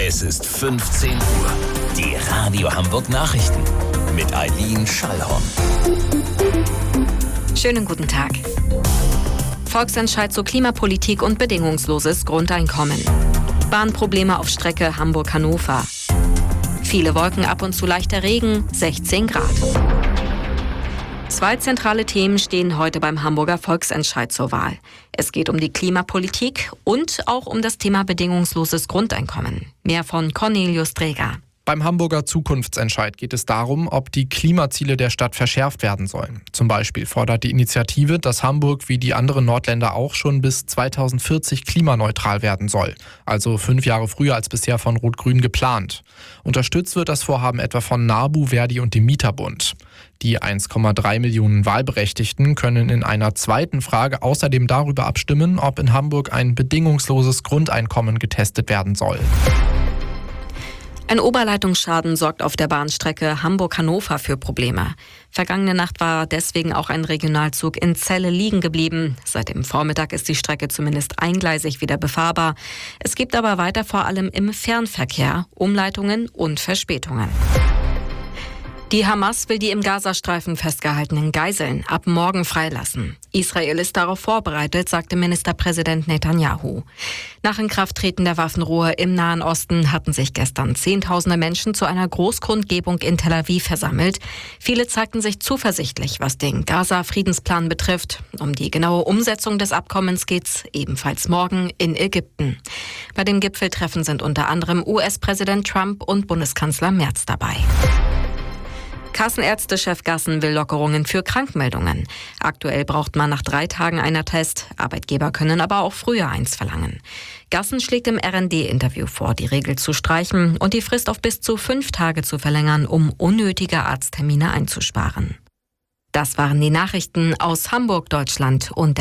Es ist 15 Uhr. Die Radio Hamburg Nachrichten mit Eileen Schallhorn. Schönen guten Tag. Volksentscheid zur Klimapolitik und bedingungsloses Grundeinkommen. Bahnprobleme auf Strecke Hamburg-Hannover. Viele Wolken, ab und zu leichter Regen, 16 Grad. 2 zentrale Themen stehen heute beim Hamburger Volksentscheid zur Wahl. Es geht um die Klimapolitik und auch um das Thema bedingungsloses Grundeinkommen. Mehr von Cornelius Dreger. Beim Hamburger Zukunftsentscheid geht es darum, ob die Klimaziele der Stadt verschärft werden sollen. Zum Beispiel fordert die Initiative, dass Hamburg wie die anderen Nordländer auch schon bis 2040 klimaneutral werden soll. Also 5 Jahre früher als bisher von Rot-Grün geplant. Unterstützt wird das Vorhaben etwa von NABU, Verdi und dem Mieterbund. Die 1,3 Millionen Wahlberechtigten können in einer zweiten Frage außerdem darüber abstimmen, ob in Hamburg ein bedingungsloses Grundeinkommen getestet werden soll. Ein Oberleitungsschaden sorgt auf der Bahnstrecke Hamburg-Hannover für Probleme. Vergangene Nacht war deswegen auch ein Regionalzug in Celle liegen geblieben. Seit dem Vormittag ist die Strecke zumindest eingleisig wieder befahrbar. Es gibt aber weiter vor allem im Fernverkehr Umleitungen und Verspätungen. Die Hamas will die im Gazastreifen festgehaltenen Geiseln ab morgen freilassen. Israel ist darauf vorbereitet, sagte Ministerpräsident Netanyahu. Nach Inkrafttreten der Waffenruhe im Nahen Osten hatten sich gestern Zehntausende Menschen zu einer Großkundgebung in Tel Aviv versammelt. Viele zeigten sich zuversichtlich, was den Gaza-Friedensplan betrifft. Um die genaue Umsetzung des Abkommens geht's ebenfalls morgen in Ägypten. Bei dem Gipfeltreffen sind unter anderem US-Präsident Trump und Bundeskanzler Merz dabei. Kassenärztechef Gassen will Lockerungen für Krankmeldungen. Aktuell braucht man nach 3 Tagen einen Attest. Arbeitgeber können aber auch früher eins verlangen. Gassen schlägt im RND-Interview vor, die Regel zu streichen und die Frist auf bis zu 5 Tage zu verlängern, um unnötige Arzttermine einzusparen. Das waren die Nachrichten aus Hamburg, Deutschland und der